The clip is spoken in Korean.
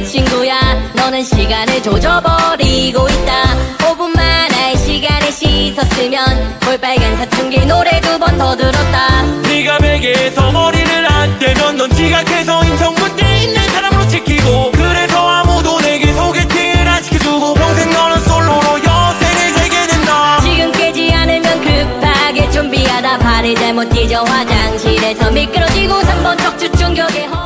친구야 너는 시간을 조져버리고 있다 5분만 할 시간을 씻었으면 볼빨간 사춘기 노래 2번 더 들었다 네가 베개에서 머리를 안 떼면 넌 지각해서 인성문제 있는 사람으로 찍히고 그래서 아무도 내게 소개팅을 안 시켜주고 평생 너는 솔로로 여생을 살게 된다 지금 깨지 않으면 급하게 준비하다 발을 잘못 디뎌 화장실에서 미끄러지고 3번 척추 충격에